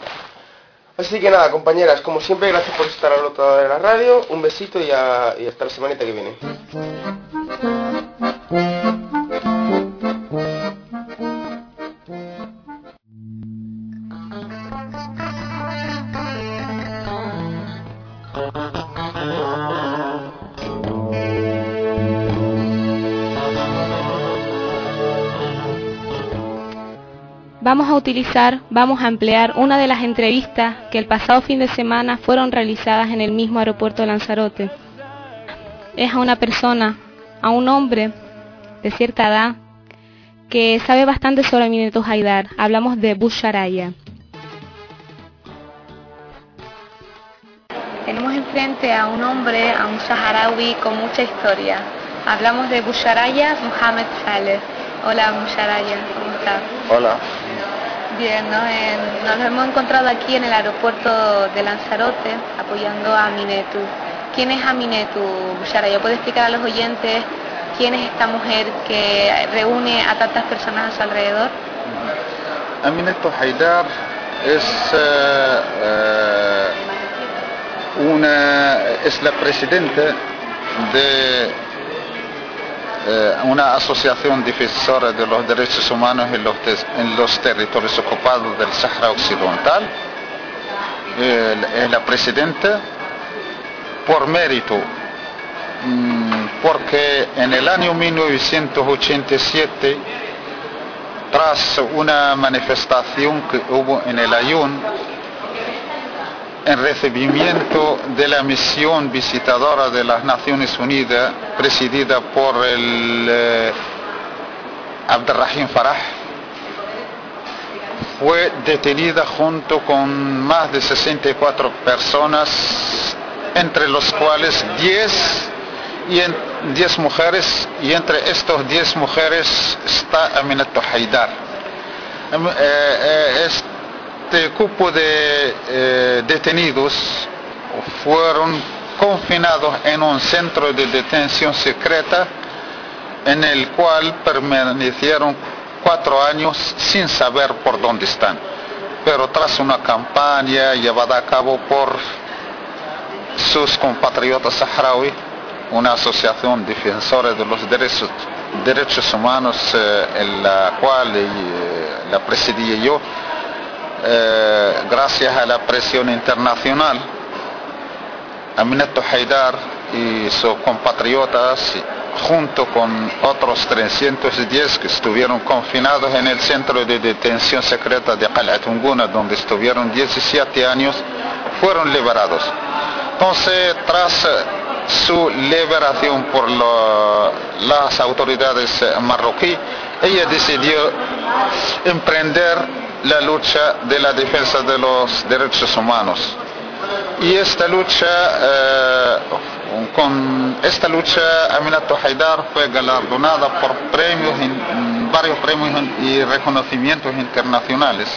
Speaker 10: Así que nada, compañeras, como siempre, gracias por estar al otro lado de la radio, un besito y, a, y hasta la semanita que viene.
Speaker 11: Vamos a utilizar, vamos a emplear una de las entrevistas que el pasado fin de semana fueron realizadas en el mismo aeropuerto de Lanzarote. Es a una persona, a un hombre de cierta edad, que sabe bastante sobre Aminetu Haidar. Hablamos de Busharaya. Tenemos enfrente a un hombre, a un saharaui con mucha historia. Hablamos de Busharaya Mohamed Saleh. Hola Busharaya, ¿cómo estás?
Speaker 12: Hola.
Speaker 11: Bien, ¿no? En, nos hemos encontrado aquí en el aeropuerto de Lanzarote apoyando a Aminetu. ¿Quién es Aminetu, Busharaya? ¿Puede explicar a los oyentes quién es esta mujer que reúne a tantas personas a su alrededor?
Speaker 12: Aminetu Haidar es uh, uh, una es la presidenta de una asociación defensora de los derechos humanos en los, en los territorios ocupados del Sahara Occidental. Es la presidenta por mérito, porque en el año mil novecientos ochenta y siete tras una manifestación que hubo en el Ayun, en recibimiento de la misión visitadora de las Naciones Unidas, presidida por el eh, Abdelrahim Farah, fue detenida junto con más de sesenta y cuatro personas, entre los cuales diez y en, diez mujeres, y entre estos diez mujeres está Aminatou Haidar. Eh, eh, este grupo de eh, detenidos fueron confinados en un centro de detención secreta en el cual permanecieron cuatro años sin saber por dónde están. Pero tras una campaña llevada a cabo por sus compatriotas saharaui, una asociación defensora de los derechos, derechos humanos eh, en la cual eh, la presidí yo, eh, gracias a la presión internacional, Aminatou Haidar y sus compatriotas, junto con otros trescientos diez que estuvieron confinados en el centro de detención secreta de Qal'at Unguna, donde estuvieron diecisiete años, fueron liberados. Entonces, tras su liberación por lo, las autoridades marroquíes, ella decidió emprender la lucha de la defensa de los derechos humanos. Y esta lucha, eh, con esta lucha, Aminatou Haidar fue galardonada por premios, varios premios y reconocimientos internacionales.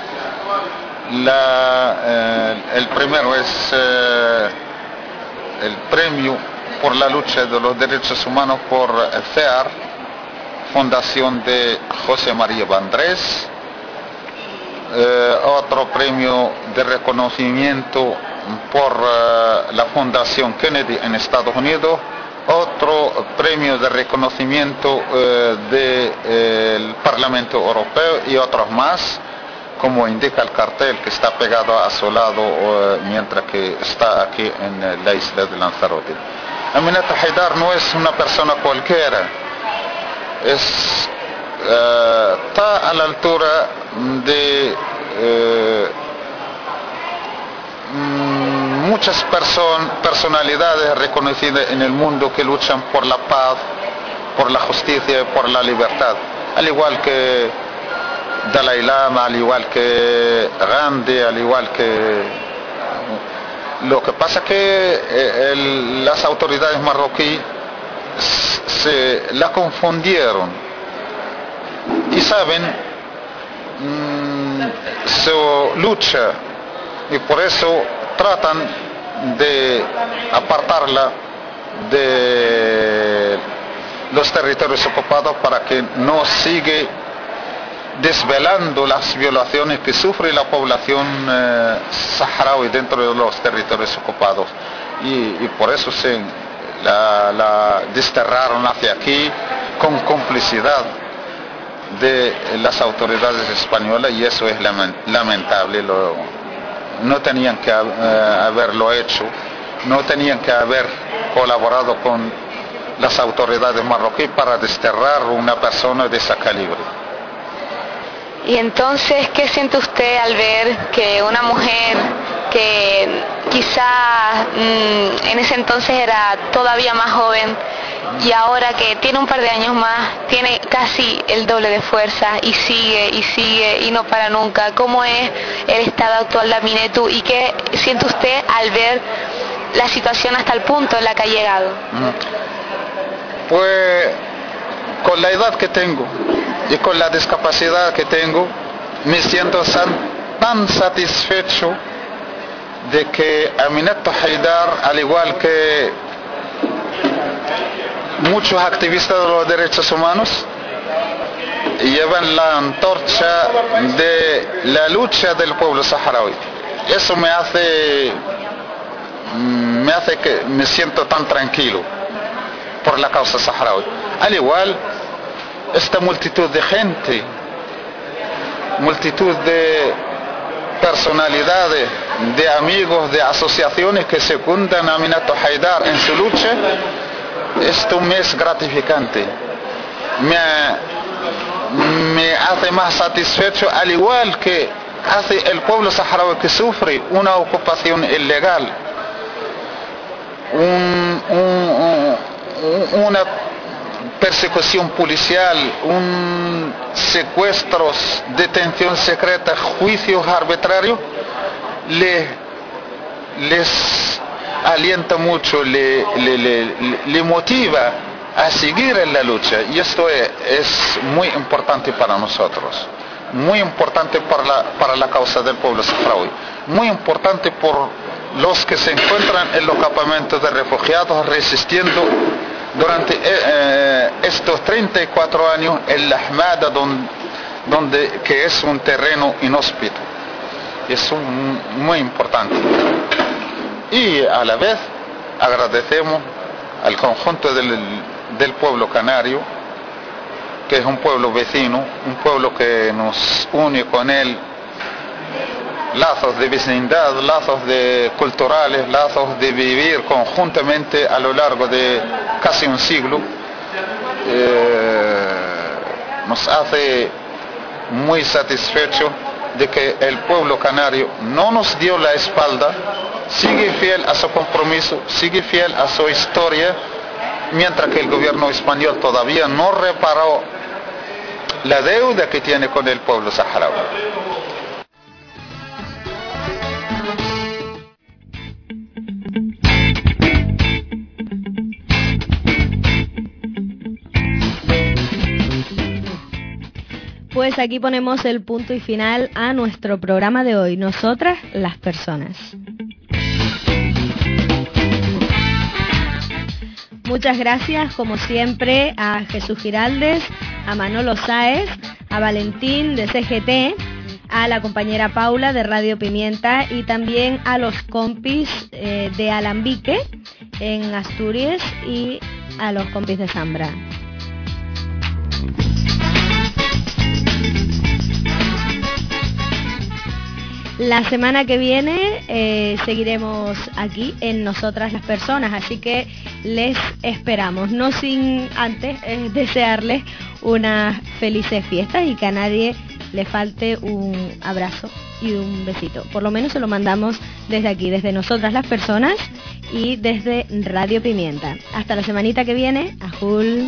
Speaker 12: La, eh, el primero es eh, el premio por la lucha de los derechos humanos por C E A R, Fundación de José María Vandrés. Eh, otro premio de reconocimiento por uh, la Fundación Kennedy en Estados Unidos, otro premio de reconocimiento uh, del eh, Parlamento Europeo y otros más, como indica el cartel que está pegado a su lado uh, mientras que está aquí en uh, la isla de Lanzarote. Aminatou Haidar no es una persona cualquiera, es Uh, está a la altura de uh, muchas person personalidades reconocidas en el mundo que luchan por la paz, por la justicia, por la libertad, al igual que Dalai Lama, al igual que Gandhi, al igual que... Lo que pasa que eh, el, las autoridades marroquíes se la confundieron y saben mmm, su lucha, y por eso tratan de apartarla de los territorios ocupados para que no siga desvelando las violaciones que sufre la población eh, saharaui dentro de los territorios ocupados, y, y por eso se la, la desterraron hacia aquí con complicidad de las autoridades españolas, y eso es lamentable. Lo, no tenían que uh, haberlo hecho, no tenían que haber colaborado con las autoridades marroquíes para desterrar una persona de ese calibre.
Speaker 11: Y entonces, ¿qué siente usted al ver que una mujer que quizá mmm, en ese entonces era todavía más joven, y ahora que tiene un par de años más, tiene casi el doble de fuerza y sigue y sigue y no para nunca? ¿Cómo es el estado actual de Aminatou y qué siente usted al ver la situación hasta el punto en la que ha llegado?
Speaker 12: Pues con la edad que tengo y con la discapacidad que tengo, me siento tan satisfecho de que Aminatou Haidar, al igual que muchos activistas de los derechos humanos, llevan la antorcha de la lucha del pueblo saharaui. Eso me hace me hace que me siento tan tranquilo por la causa saharaui. Al igual esta multitud de gente, multitud de personalidades, de amigos, de asociaciones que secundan a Aminatou Haidar en su lucha, esto me es gratificante. Me, me hace más satisfecho, al igual que hace el pueblo saharaui que sufre una ocupación ilegal, un, un, un, una persecución policial, un secuestros, detención secreta, juicios arbitrarios, le, les alienta mucho, le, le, le, le motiva a seguir en la lucha, y esto es, es muy importante para nosotros, muy importante para la, para la causa del pueblo saharaui, muy importante por los que se encuentran en los campamentos de refugiados resistiendo durante eh, estos treinta y cuatro años en la Ahmada, donde, donde, que es un terreno inhóspito. Es un, muy importante. Y a la vez agradecemos al conjunto del, del pueblo canario, que es un pueblo vecino, un pueblo que nos une con él lazos de vecindad, lazos de culturales, lazos de vivir conjuntamente a lo largo de casi un siglo. Eh, nos hace muy satisfechos de que el pueblo canario no nos dio la espalda, sigue fiel a su compromiso, sigue fiel a su historia, mientras que el gobierno español todavía no reparó la deuda que tiene con el pueblo saharaui.
Speaker 1: Pues aquí ponemos el punto y final a nuestro programa de hoy, Nosotras las Personas. Muchas gracias, como siempre, a Jesús Giraldes, a Manolo Sáez, a Valentín de C G T, a la compañera Paula de Radio Pimienta y también a los compis eh, de Alambique en Asturias y a los compis de Zambra. La semana que viene eh, seguiremos aquí en Nosotras las Personas, así que les esperamos, no sin antes eh, desearles unas felices fiestas y que a nadie le falte un abrazo y un besito. Por lo menos se lo mandamos desde aquí, desde Nosotras las Personas y desde Radio Pimienta. Hasta la semanita que viene. Ajul.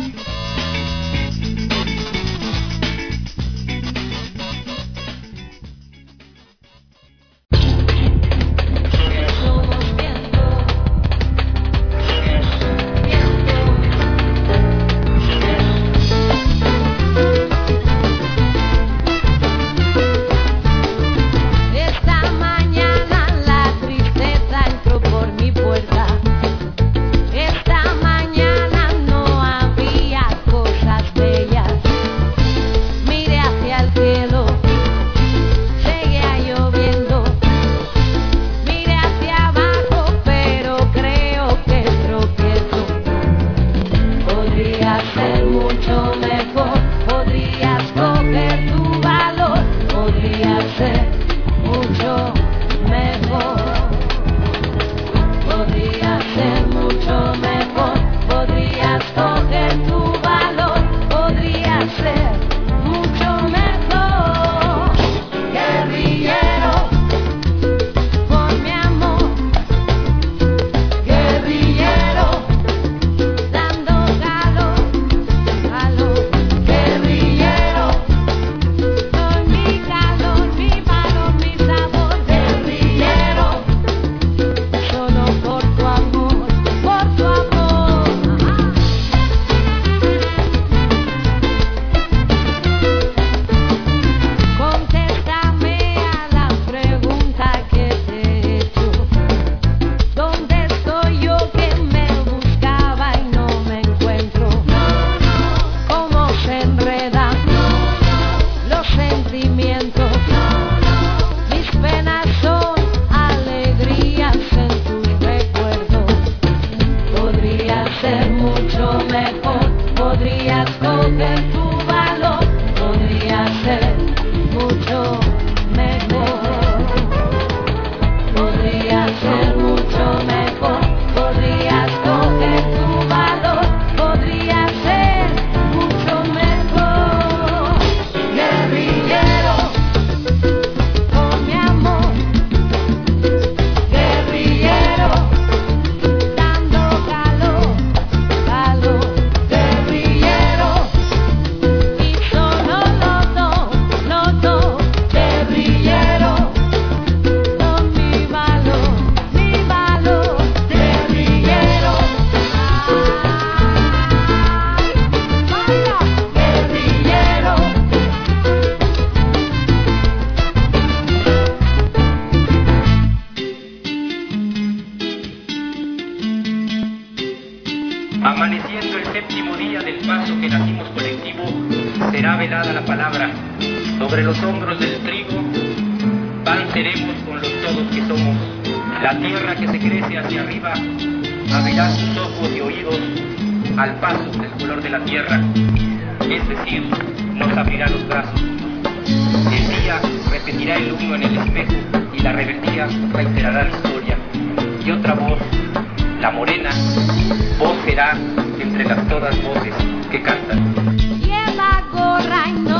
Speaker 13: Amaneciendo el séptimo día del paso que nacimos colectivo, será velada la palabra. Sobre los hombros del trigo, pan seremos con los todos que somos. La tierra que se crece hacia arriba, abrirá sus ojos y oídos al paso del color de la tierra. Es decir, nos abrirá los brazos. El día repetirá el humo en el espejo y la rebeldía reiterará la historia. Y otra voz, la morena, voz será entre las todas voces que cantan.
Speaker 14: Lleva gorra y no